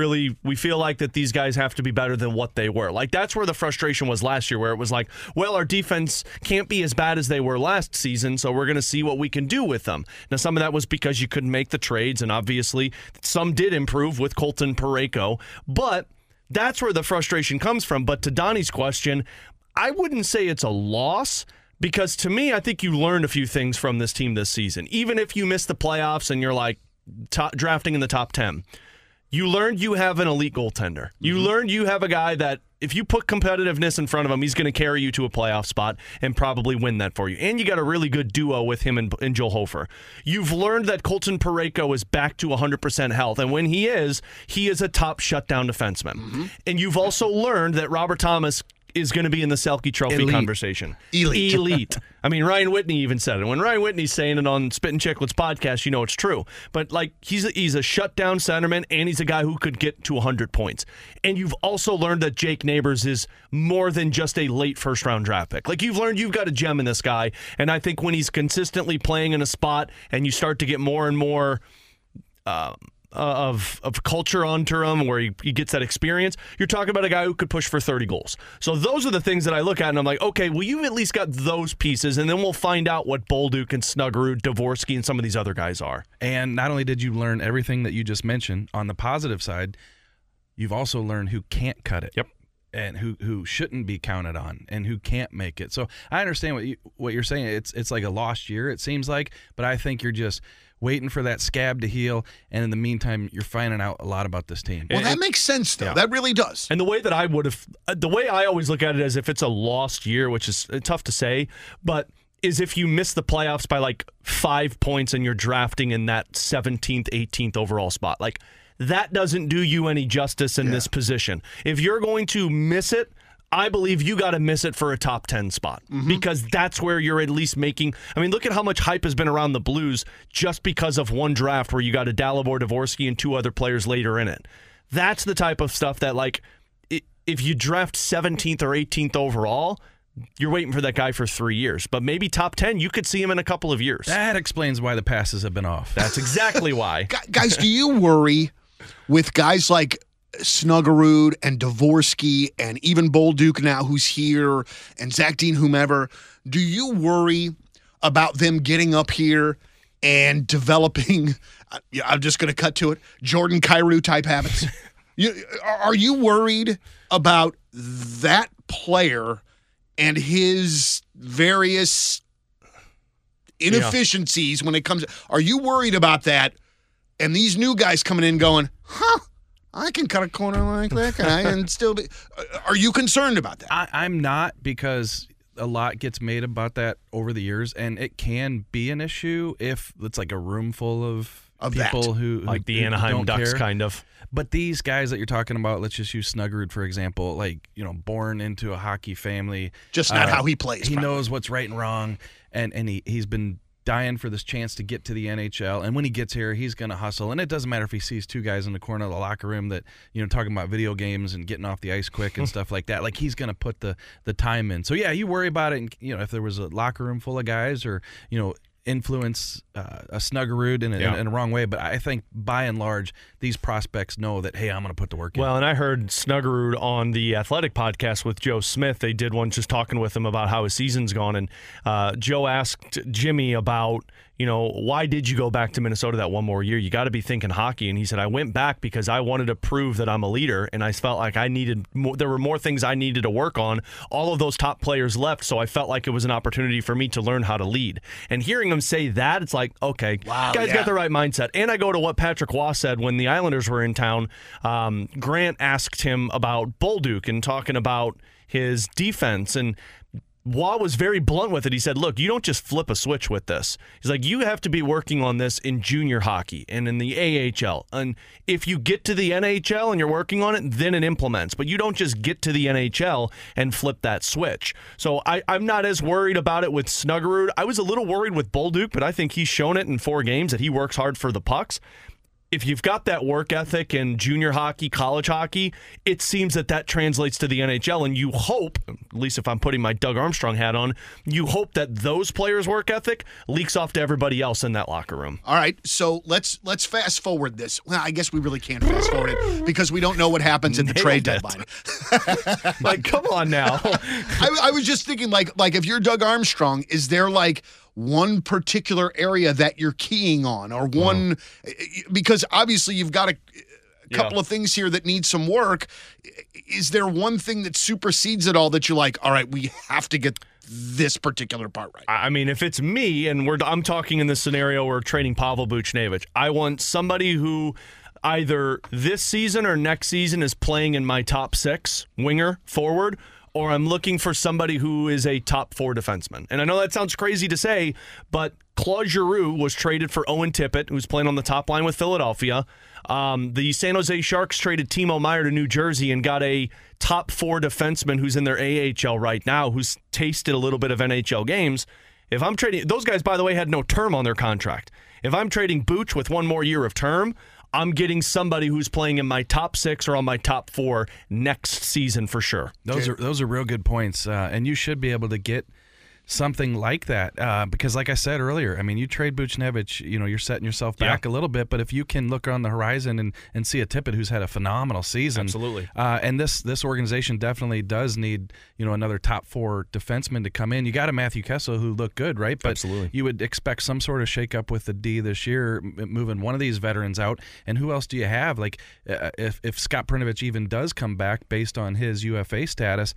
we feel like that these guys have to be better than what they were. Like, that's where the frustration was last year, where it was like, well, our defense can't be as bad as they were last season, so we're going to see what we can do with them. Now, some of that was because you couldn't make the trades, and obviously some did improve with Colton Parayko, but that's where the frustration comes from. But to Donnie's question, I wouldn't say it's a loss, because to me, I think you learned a few things from this team this season. Even if you miss the playoffs and you're like, drafting in the top 10. You learned you have an elite goaltender. You learned you have a guy that if you put competitiveness in front of him, he's going to carry you to a playoff spot and probably win that for you. And you got a really good duo with him and Joel Hofer. You've learned that Colton Parayko is back to 100% health, and when he is a top shutdown defenseman. And you've also learned that Robert Thomas is going to be in the Selke Trophy conversation. Elite. I mean, Ryan Whitney even said it. When Ryan Whitney's saying it on Spit and Chicklets podcast, you know it's true. But, like, he's a shutdown centerman, and he's a guy who could get to 100 points. And you've also learned that Jake Neighbors is more than just a late first-round draft pick. Like, you've learned you've got a gem in this guy, and I think when he's consistently playing in a spot and you start to get more and more of culture onto him where he gets that experience, you're talking about a guy who could push for 30 goals. So those are the things that I look at and I'm like, okay, well, you've at least got those pieces, and then we'll find out what Bolduc and Snuggerud, Dvorsky, and some of these other guys are. And not only did you learn everything that you just mentioned, on the positive side, you've also learned who can't cut it. Yep. And who shouldn't be counted on and who can't make it. So I understand what you're saying. It's like a lost year, it seems like, but I think you're just waiting for that scab to heal, and in the meantime, you're finding out a lot about this team. Well, that makes sense, though. Yeah. That really does. And the way that the way I always look at it is if it's a lost year, which is tough to say, but is if you miss the playoffs by like 5 points and you're drafting in that 17th, 18th overall spot. Like, that doesn't do you any justice in this position. If you're going to miss it, I believe you got to miss it for a top 10 spot because that's where you're at least making. I mean, look at how much hype has been around the Blues just because of one draft where you got a Dalibor, Dvorsky, and two other players later in it. That's the type of stuff that, like, if you draft 17th or 18th overall, you're waiting for that guy for 3 years. But maybe top 10, you could see him in a couple of years. That explains why the passes have been off. That's exactly why. Guys, do you worry with guys like Snuggerud and Dvorsky and even Bolduc now who's here and Zach Dean, whomever, do you worry about them getting up here and developing, I'm just going to cut to it, Jordan Kyrou type habits? Are you worried about that player and his various inefficiencies when it comes? Are you worried about that? And these new guys coming in going, I can cut a corner like that guy and still be. Are you concerned about that? I'm not, because a lot gets made about that over the years, and it can be an issue if it's like a room full of people who like the Anaheim Ducks care. kind of. But these guys that you're talking about, let's just use Snuggerud for example, like, born into a hockey family. Just not how he plays. He knows what's right and wrong, and he's been dying for this chance to get to the NHL, and when he gets here, he's going to hustle. And it doesn't matter if he sees two guys in the corner of the locker room that, talking about video games and getting off the ice quick and stuff like that. Like, he's going to put the time in. So, yeah, you worry about it. And, if there was a locker room full of guys or, influence a Snuggerud in a wrong way, but I think by and large these prospects know that, hey, I'm going to put the work in. Well, and I heard Snuggerud on the Athletic podcast with Joe Smith. They did one just talking with him about how his season's gone, and Joe asked Jimmy about, why did you go back to Minnesota that one more year? You got to be thinking hockey. And he said, I went back because I wanted to prove that I'm a leader, and I felt like I needed more, there were more things I needed to work on. All of those top players left, so I felt like it was an opportunity for me to learn how to lead. And hearing him say that, it's like, okay, guy's got the right mindset. And I go to what Patrick Waugh said when the Islanders were in town. Grant asked him about Bolduc and talking about his defense, and Waugh was very blunt with it. He said, look, you don't just flip a switch with this. He's like, you have to be working on this in junior hockey and in the AHL. And if you get to the NHL and you're working on it, then it implements. But you don't just get to the NHL and flip that switch. So I'm not as worried about it with Snuggerud. I was a little worried with Bolduc, but I think he's shown it in 4 games that he works hard for the pucks. If you've got that work ethic in junior hockey, college hockey, it seems that translates to the NHL, and you hope, at least if I'm putting my Doug Armstrong hat on, you hope that those players' work ethic leaks off to everybody else in that locker room. All right, so let's fast forward this. Well, I guess we really can't fast forward it because we don't know what happens in the trade deadline. Like, come on now. I was just thinking, like if you're Doug Armstrong, is there one particular area that you're keying on, or one, because obviously you've got a couple of things here that need some work. Is there one thing that supersedes it all that you're like, all right, we have to get this particular part right? I mean, if it's me, and I'm talking in this scenario, we're trading Pavel Buchnevich, I want somebody who either this season or next season is playing in my top 6 winger forward, or I'm looking for somebody who is a top 4 defenseman. And I know that sounds crazy to say, but Claude Giroux was traded for Owen Tippett, who's playing on the top line with Philadelphia. The San Jose Sharks traded Timo Meier to New Jersey and got a top 4 defenseman who's in their AHL right now, who's tasted a little bit of NHL games. If I'm trading, those guys, by the way, had no term on their contract. If I'm trading Booch with 1 more year of term, I'm getting somebody who's playing in my top 6 or on my top 4 next season for sure. Those are real good points, and you should be able to get something like that because, like I said earlier, I mean, you trade Buchnevich, you're setting yourself back a little bit, but if you can look on the horizon and see a Tippett who's had a phenomenal season, absolutely, and this organization definitely does need another top 4 defenseman to come in. You got a Matthew Kessel who looked good, right? But absolutely, you would expect some sort of shakeup with the D this year, moving one of these veterans out. And who else do you have? Like if Scott Prnovich even does come back based on his UFA status,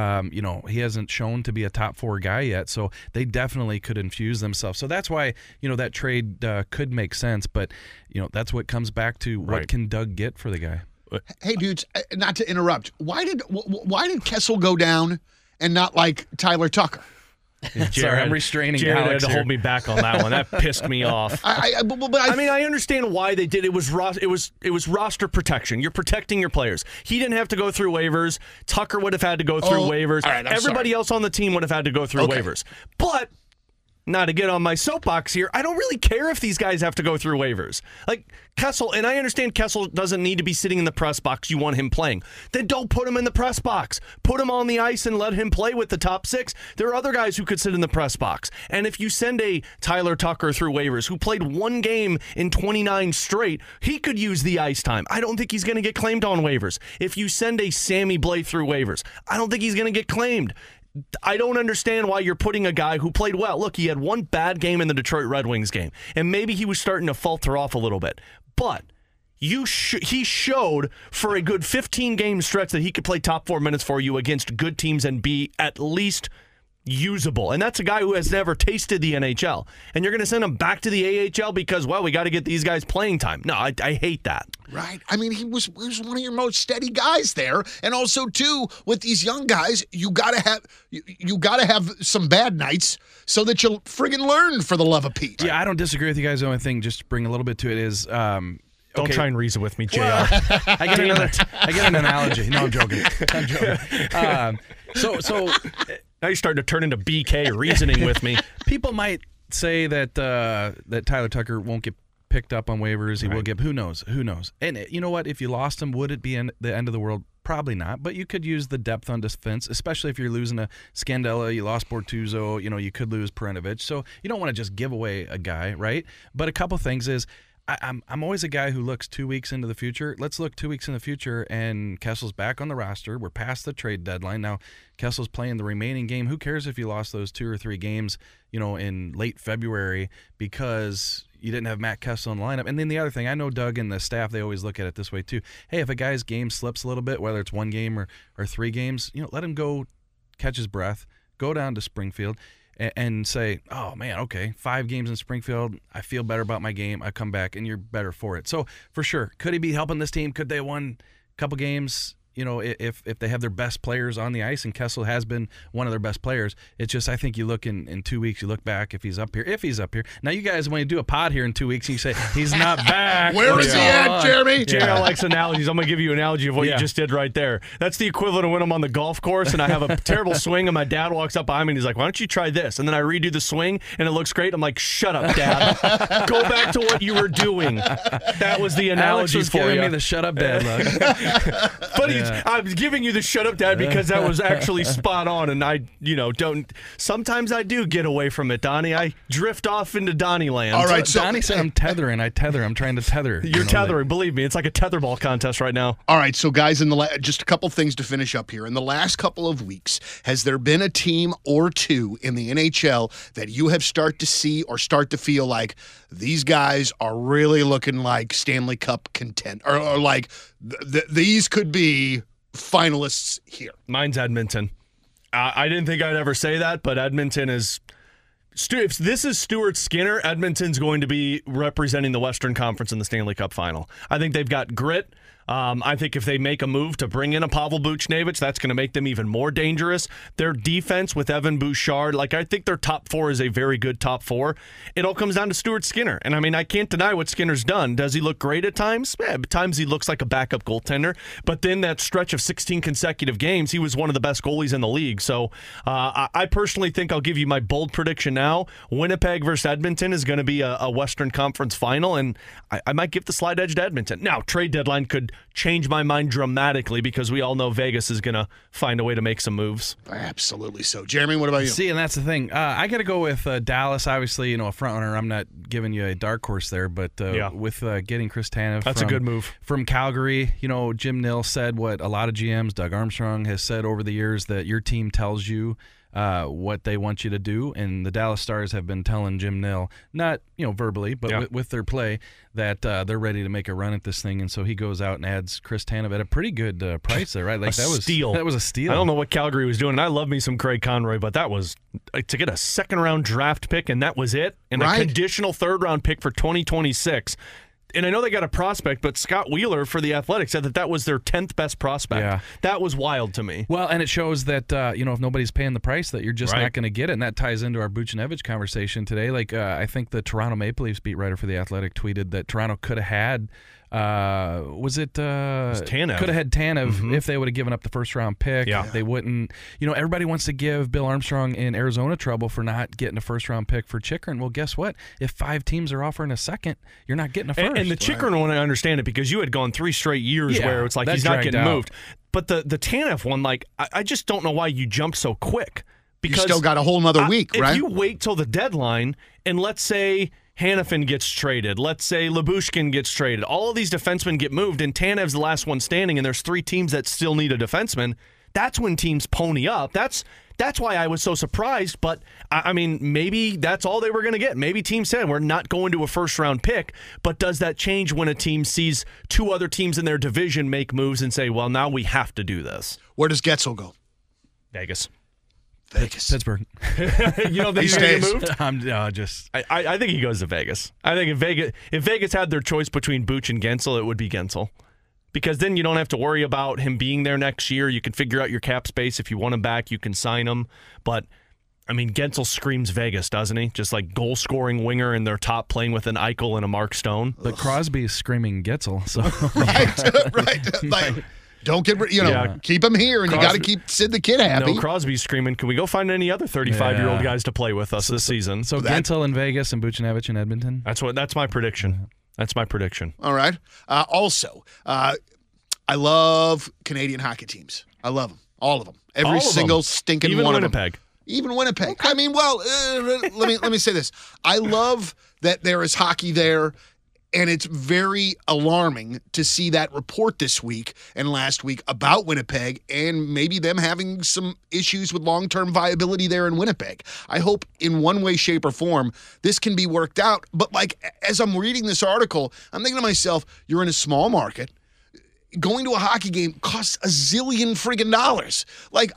he hasn't shown to be a top 4 guy yet. So they definitely could infuse themselves. So that's why, that trade could make sense. But, that's what comes back to what can Doug get for the guy. Hey, dudes, not to interrupt. Why did Kessel go down and not like Tyler Tucker? Sorry, I'm restraining Jared Alex had to hold me back on that one. That pissed me off. I mean, I understand why they did. It was roster protection. You're protecting your players. He didn't have to go through waivers. Tucker would have had to go through waivers. All right, everybody else on the team would have had to go through waivers. But not to get on my soapbox here, I don't really care if these guys have to go through waivers. Like Kessel, and I understand Kessel doesn't need to be sitting in the press box. You want him playing. Then don't put him in the press box. Put him on the ice and let him play with the top 6. There are other guys who could sit in the press box. And if you send a Tyler Tucker through waivers, who played 1 game in 29 straight, he could use the ice time. I don't think he's going to get claimed on waivers. If you send a Sammy Blais through waivers, I don't think he's going to get claimed. I don't understand why you're putting a guy who played well. Look, he had 1 bad game in the Detroit Red Wings game, and maybe he was starting to falter off a little bit. But he showed for a good 15-game stretch that he could play top 4 minutes for you against good teams and be at least usable. And that's a guy who has never tasted the NHL. And you're going to send him back to the AHL because, well, we got to get these guys playing time. No, I hate that. Right. I mean, he was one of your most steady guys there. And also, too, with these young guys, you got to have some bad nights so that you'll friggin' learn, for the love of Pete. Yeah, I don't disagree with you guys. The only thing, just to bring a little bit to it, is don't try and reason with me, JR. I get an analogy. No, I'm joking. So now you're starting to turn into BK reasoning with me. People might say that Tyler Tucker won't get picked up on waivers. He will get. Who knows? And you know what? If you lost him, would it be the end of the world? Probably not, but you could use the depth on defense, especially if you're losing a Scandella, you lost Bortuzzo, you could lose Perunovic. So you don't want to just give away a guy, right? But a couple things is I'm always a guy who looks 2 weeks into the future. Let's look 2 weeks in the future, and Kessel's back on the roster. We're past the trade deadline. Now, Kessel's playing the remaining game. Who cares if you lost those 2 or 3 games, in late February because you didn't have Matt Kessel in the lineup? And then the other thing, I know Doug and the staff, they always look at it this way too. Hey, if a guy's game slips a little bit, whether it's 1 game or 3 games, let him go catch his breath, go down to Springfield and say, oh, man, okay, 5 games in Springfield, I feel better about my game, I come back, and you're better for it. So, for sure, could he be helping this team? Could they have won a couple games? If they have their best players on the ice, and Kessel has been one of their best players, it's just I think you look in 2 weeks, you look back if he's up here. Now you guys, when you do a pod here in 2 weeks, and you say he's not back. Where is he at, Jeremy? Jeremy likes analogies. I'm going to give you an analogy of what you just did right there. That's the equivalent of when I'm on the golf course and I have a terrible swing and my dad walks up behind me and he's like, why don't you try this? And then I redo the swing and it looks great. I'm like, shut up, Dad. Go back to what you were doing. That was the analogy Alex was for giving you. me the shut up, Dad look. But I'm giving you the shut up, Dad, because that was actually spot on. And I, don't. Sometimes I do get away from it, Donnie. I drift off into Donnie land. All right, so Donnie said I'm tethering. I'm trying to tether. You're tethering. Believe me, it's like a tetherball contest right now. All right, so guys, just a couple things to finish up here. In the last couple of weeks, has there been a team or two in the NHL that you have start to see or start to feel like these guys are really looking like Stanley Cup content, or like these could be finalists here? Mine's Edmonton. I didn't think I'd ever say that, but Edmonton is... If this is Stuart Skinner, Edmonton's going to be representing the Western Conference in the Stanley Cup Final. I think they've got grit. I think if they make a move to bring in a Pavel Buchnevich, that's going to make them even more dangerous. Their defense with Evan Bouchard, I think their top 4 is a very good top 4. It all comes down to Stuart Skinner. And, I can't deny what Skinner's done. Does he look great at times? Yeah, at times he looks like a backup goaltender. But then that stretch of 16 consecutive games, he was one of the best goalies in the league. So I personally think I'll give you my bold prediction now. Winnipeg versus Edmonton is going to be a Western Conference Final, and I might give the slight edge to Edmonton. Now, trade deadline could change my mind dramatically because we all know Vegas is going to find a way to make some moves. Absolutely so. Jeremy, what about you? See, and that's the thing. I got to go with Dallas. Obviously, a front runner. I'm not giving you a dark horse there, but with getting Chris Tanev, that's a good move from Calgary. Jim Nill said what a lot of GMs, Doug Armstrong, has said over the years, that your team tells you what they want you to do, and the Dallas Stars have been telling Jim Nill, not verbally, but with their play, that they're ready to make a run at this thing, and so he goes out and adds Chris Tanev at a pretty good price there, right? That was a steal. I don't know what Calgary was doing, and I love me some Craig Conroy, but that was to get a second-round draft pick, and that was it, and a conditional third-round pick for 2026. And I know they got a prospect, but Scott Wheeler for the Athletic said that was their 10th best prospect. Yeah. That was wild to me. Well, and it shows that, if nobody's paying the price, that you're just not going to get it. And that ties into our Buchnevich conversation today. I think the Toronto Maple Leafs beat writer for the Athletic tweeted that Toronto could have had Tanev. Could have had Tanev if they would have given up the first-round pick. Yeah. They wouldn't. Everybody wants to give Bill Armstrong in Arizona trouble for not getting a first-round pick for Chychrun. Well, guess what? If 5 teams are offering a second, you're not getting a first. And the Chychrun one, I understand it because you had gone 3 straight years where it's like he's not getting moved. But the Tanev one, I just don't know why you jumped so quick. Because you still got a whole nother week, right? If you wait till the deadline, and let's say Hanifin gets traded, let's say Lyubushkin gets traded, all of these defensemen get moved, and Tanev's the last one standing, and there's 3 teams that still need a defenseman, that's when teams pony up. That's why I was so surprised, but, maybe that's all they were going to get. Maybe teams said, we're not going to a first-round pick, but does that change when a team sees 2 other teams in their division make moves and say, well, now we have to do this? Where does Getzel go? Vegas. Pittsburgh. You don't think he's going to get moved? I think he goes to Vegas. I think if Vegas had their choice between Buch and Gensel, it would be Gensel. Because then you don't have to worry about him being there next year. You can figure out your cap space. If you want him back, you can sign him. But, Gensel screams Vegas, doesn't he? Just like goal-scoring winger in their top playing with an Eichel and a Mark Stone. But Crosby's screaming Getzel. So. Right. Don't get keep him here, and you got to keep Sid the Kid happy. No, Crosby's screaming, can we go find any other 35-year-old guys to play with us this season? So Gensel in Vegas and Buchnevich in Edmonton? That's my prediction. That's my prediction. All right. Also, I I love Canadian hockey teams. I love them. All of them. All Every of single them. stinking Even one Winnipeg. of them. Even Winnipeg. Okay. I mean, well, let me say this. I love that there is hockey there, and it's very alarming to see that report this week and last week about Winnipeg and maybe them having some issues with long-term viability there in Winnipeg. I hope in one way, shape, or form this can be worked out. But like as I'm reading this article, I'm thinking to myself, you're in a small market. Going to a hockey game costs $1 zillion friggin' dollars. Like,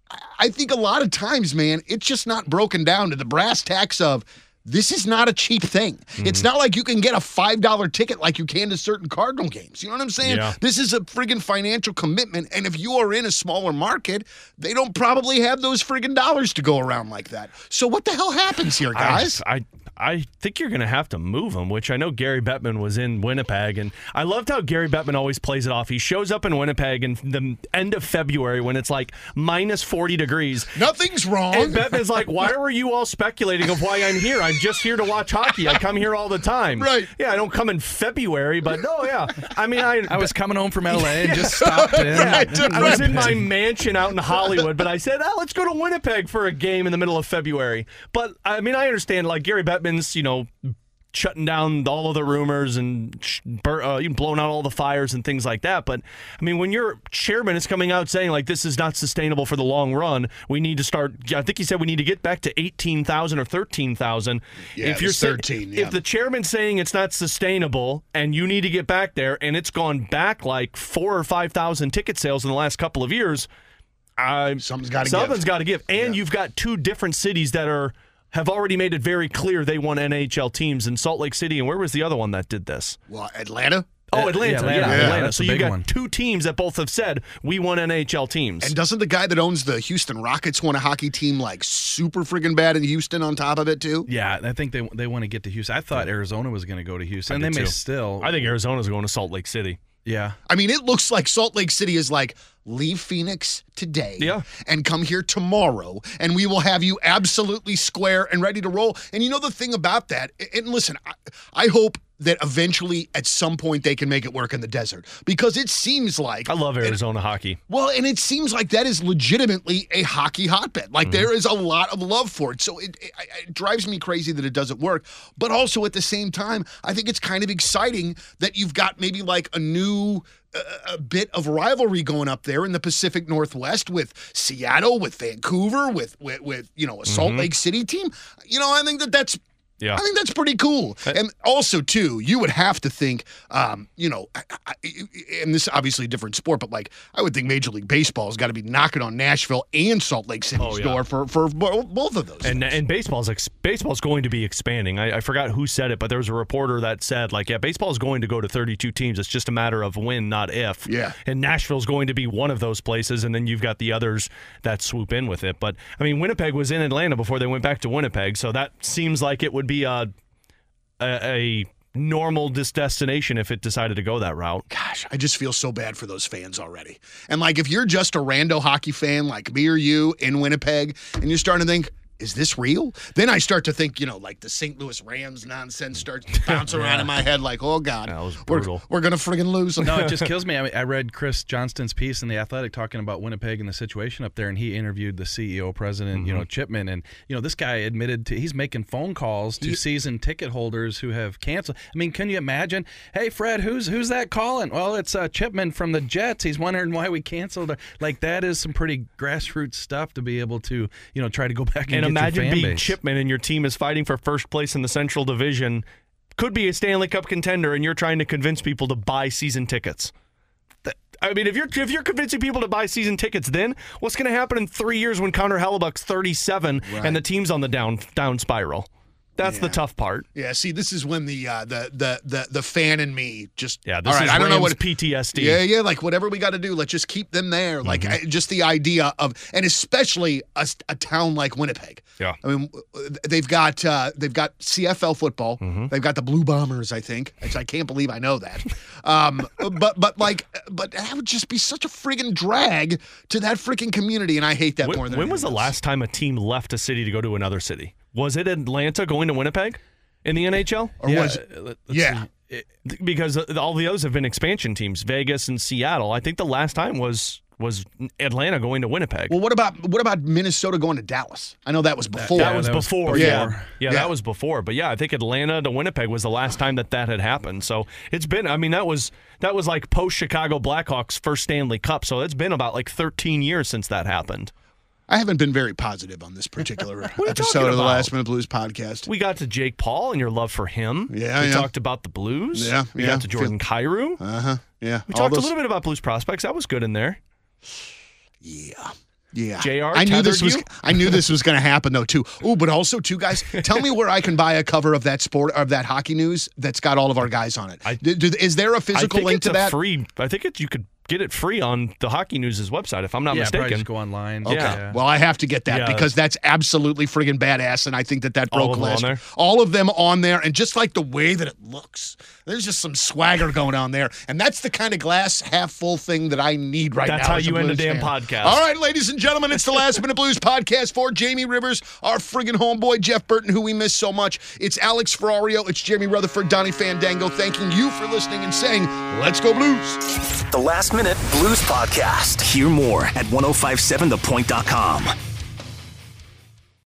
I think a lot of times, man, it's just not broken down to the brass tacks of this is not a cheap thing. Mm-hmm. It's not like you can get a $5 ticket like you can to certain Cardinal games. You know what I'm saying? Yeah. This is a friggin' financial commitment, and if you are in a smaller market, they don't probably have those friggin' dollars to go around like that. So what the hell happens here, guys? I think you're going to have to move him, which I know Gary Bettman was in Winnipeg, and I loved how Gary Bettman always plays it off. He shows up in Winnipeg in the end of February when it's like minus 40 degrees. Nothing's wrong. And Bettman's like, why are you all speculating of why I'm here? I'm just here to watch hockey. I come here all the time. Right. Yeah, I don't come in February, but no, yeah. I mean, I was coming home from L.A. and just stopped in. I was in my mansion out in Hollywood, but I said, let's go to Winnipeg for a game in the middle of February. But, I mean, I understand, like, Gary Bettman's, shutting down all of the rumors and blowing out all the fires and things like that. But, I mean, when your chairman is coming out saying, like, this is not sustainable for the long run, we need to start, I think he said we need to get back to 18,000 or 13,000. Yeah, if you're 13, If the chairman's saying it's not sustainable and you need to get back there and it's gone back like 4,000 or 5,000 ticket sales in the last couple of years, something's got to give. And you've got two different cities that have already made it very clear they want NHL teams in Salt Lake City. And where was the other one that did this? Well, Atlanta? Oh, Atlanta. Yeah, Atlanta. So you got one. two teams that both have said, we want NHL teams. And doesn't the guy that owns the Houston Rockets want a hockey team like super friggin' bad in Houston on top of it too? Yeah, I think they want to get to Houston. I thought Arizona was going to go to Houston. And they may still. I think Arizona's going to Salt Lake City. Yeah. I mean, it looks like Salt Lake City is like, leave Phoenix today and come here tomorrow, and we will have you absolutely square and ready to roll. And you know the thing about that, and listen, I hope that eventually at some point they can make it work in the desert, because it seems like I love Arizona hockey. Well, and it seems like that is legitimately a hockey hotbed. Like there is a lot of love for it. So it drives me crazy that it doesn't work. But also at the same time, I think it's kind of exciting that you've got maybe like a new a bit of rivalry going up there in the Pacific Northwest with Seattle, with Vancouver, with a Salt Lake City team. I think that's Yeah. I think that's pretty cool. And also, too, you would have to think, and this is obviously a different sport, but like I would think Major League Baseball has got to be knocking on Nashville and Salt Lake City's door for both of those. And baseball's going to be expanding. I forgot who said it, but there was a reporter that said, baseball is going to go to 32 teams. It's just a matter of when, not if. Yeah. And Nashville's going to be one of those places, and then you've got the others that swoop in with it. But, I mean, Winnipeg was in Atlanta before they went back to Winnipeg, so that seems like it would be a normal destination if it decided to go that route. Gosh, I just feel so bad for those fans already. And if you're just a rando hockey fan like me or you in Winnipeg, and you're starting to think, is this real? Then I start to think, the St. Louis Rams nonsense starts bouncing around in my head like, oh, God, that was brutal. We're going to friggin' lose them. No, it just kills me. I read Chris Johnston's piece in The Athletic talking about Winnipeg and the situation up there, and he interviewed the CEO, president, Chipman, and, this guy admitted he's making phone calls to season ticket holders who have canceled. I mean, can you imagine? Hey, Fred, who's that calling? Well, it's Chipman from the Jets. He's wondering why we canceled. That is some pretty grassroots stuff to be able to, try to go back and imagine being Chipman and your team is fighting for first place in the Central Division, could be a Stanley Cup contender, and you're trying to convince people to buy season tickets. I mean, if you're convincing people to buy season tickets, then what's going to happen in 3 years when Connor Hellebuck's 37 and the team's on the down spiral? That's the tough part. Yeah, see, this is when the fan in me just this all right, is I don't know what PTSD. Yeah, whatever we got to do, let's just keep them there. Just the idea of, and especially a town like Winnipeg. Yeah, I mean, they've got CFL football. They've got the Blue Bombers, I think. I can't believe I know that. But that would just be such a friggin' drag to that friggin' community, and I hate that more than when was the last time a team left a city to go to another city? Was it Atlanta going to Winnipeg in the NHL? Or was it? because all the others have been expansion teams, Vegas and Seattle. I think the last time was Atlanta going to Winnipeg. Well, what about Minnesota going to Dallas? I know that was before. That was before. Yeah, that was before. But yeah, I think Atlanta to Winnipeg was the last time that had happened. So it's been. I mean, that was like post Chicago Blackhawks first Stanley Cup. So it's been about like 13 years since that happened. I haven't been very positive on this particular episode of the Last Minute Blues podcast. We got to Jake Paul and your love for him. Yeah, we talked about the Blues. Yeah, we got to Jordan Kyrou. Yeah, we talked a little bit about Blues prospects. That was good in there. Yeah. JR, I knew this was going to happen though too. Oh, but also too, guys, tell me where I can buy a cover of that Hockey News that's got all of our guys on it. Is there a physical link to that? I think you could get it free on the Hockey News' website, if I'm not mistaken. Probably just go online. Okay. Yeah. Well, I have to get that because that's absolutely friggin' badass, and I think that broke last. All of them on there, and just like the way that it looks, there's just some swagger going on there, and that's the kind of glass half full thing that I need right now. That's how you end a damn podcast. All right, ladies and gentlemen, it's the Last Minute Blues podcast for Jamie Rivers, our friggin' homeboy Jeff Burton, who we miss so much. It's Alex Ferrario, it's Jeremy Rutherford, Donnie Fandango, thanking you for listening and saying, let's go Blues. The Last Minute Blues Podcast. Hear more at 1057thepoint.com.